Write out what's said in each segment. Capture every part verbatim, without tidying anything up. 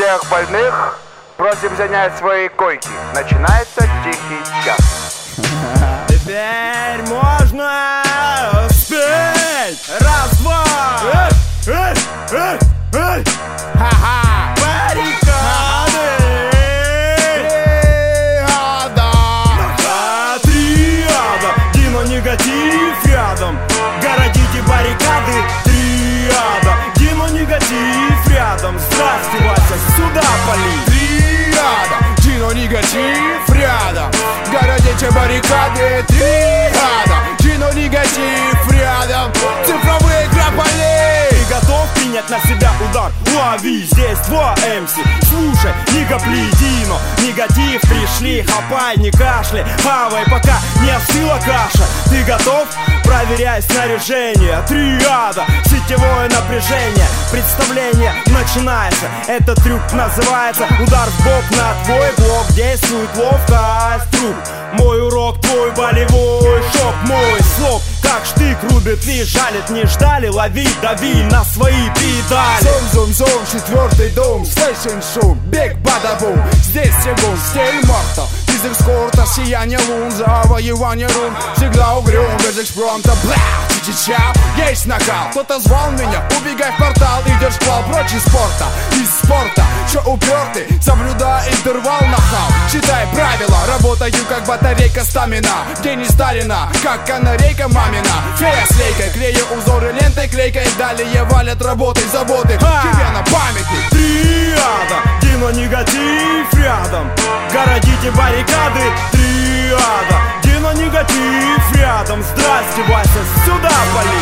всех больных просим занять свои койки. Начинается тихий час. Теперь можно спеть. Раз, два. Эй, эй, эй, эй. Ха-ха. Баррикады. Триада. Ага, триада. Дино негатив рядом. Городите баррикады. Триада. Дино негатив рядом. Здрасте, Вася, сюда пали. Триада. Дино негатив рядом. Городите баррикады. Триада. Дино негатив рядом. Цифровые грабали. Ты готов принять на себя удар? Лови, здесь два эмси. Слушай, не гопли, Дино. Негатив пришли, хапай, не кашляй. Хавай, пока не остыла каша. Ты готов? Проверяй снаряжение. Триада, сетевое напряжение. Представление начинается. Этот трюк называется удар в бок на твой блок. Действует ловкость рук. Мой урок, твой болевой шок. Мой слог, как штык рубит и жалит. Не ждали, лови, дави на свои педали. Зум-зум-зум, четвертый дом. Слышен шум, бег бадабум. Здесь сигун, стиль морта. Из экскорта, сияние лун. Завоевание рун, всегда угрюм. Без экспромта, бля, чичича. Есть накал, кто-то звал меня. Убегай в портал, идешь шквал прочь из спорта. Из спорта, чё упертый. Соблюдай интервал нахал. Читай правила, работаю как батарейка стамина. День Сталина, как канарейка мамина. Фея с лейкой, клею узоры лентой клейкой. Далее валят работы, заботы, тебе на памятник. Триада, Дино негатив рядом. Городите баррикады. Триада, Дино негатив рядом. Здрасте, Вася, сюда пали.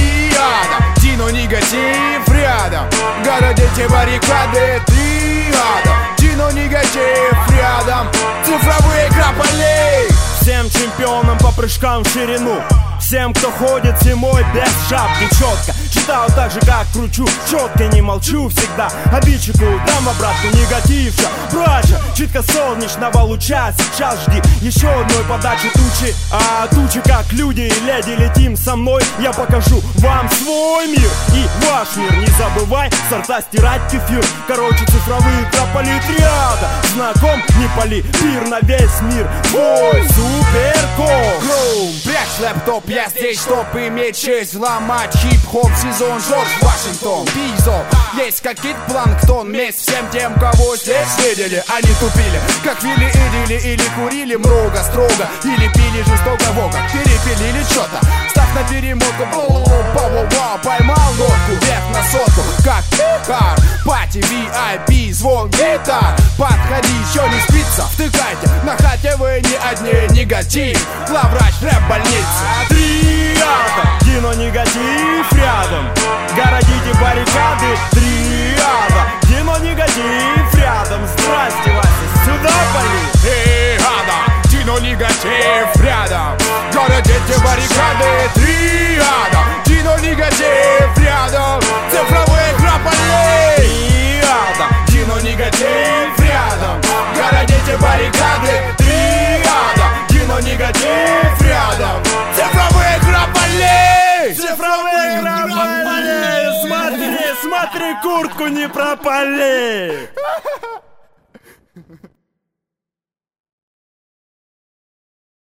Триада, Дино негатив рядом. Городите баррикады. Триада, Дино негатив рядом. Цифровые грабали. Всем чемпионам по прыжкам в ширину. Всем, кто ходит зимой без шапки четко. Читаю так же, как кручу, четко не молчу всегда. Обидчику дам обратку негативша. Братья, читка солнечного луча. Сейчас жди еще одной подачи тучи. А тучи, как люди и леди, летим со мной. Я покажу вам свой мир и ваш мир. Не забывай сорта стирать кефир. Короче, цифровые трополи. Триада, знаком, не пали. Пир на весь мир. Твой суперкор. Гроум, прячь лэптоп, я здесь, чтоб иметь честь взломать хип-хоп сезон. Джордж Вашингтон, Бизо. Есть как кит планктон. Месть всем тем, кого здесь видели. Они тупили, как вили идили. Или курили много, строго. Или пили жестоко, во как перепилили что-то. Ставь на перемотку, бу-бу-бу-бу-бу. Поймал нотку, вверх на сотку. Как кар, пати, ви ай пи, звон гитар. Подходи, еще не спится, втыкайте. На хате вы не одни, негатив. Главврач рэп-больницы. Триада, Дино негатив рядом. Городите баррикады. Триада, Дино негатив рядом. Здрасте, Вася, сюда пали. Триада, Дино негатив рядом. Городите баррикады. Триада, Дино негатив рядом. Цифровые грабали. Триада, Дино негатив рядом. Городите баррикады. Триада, Дино негатив рядом. Цифровые грабали. цифровые грабали. Смотри, смотри, куртку не пропали.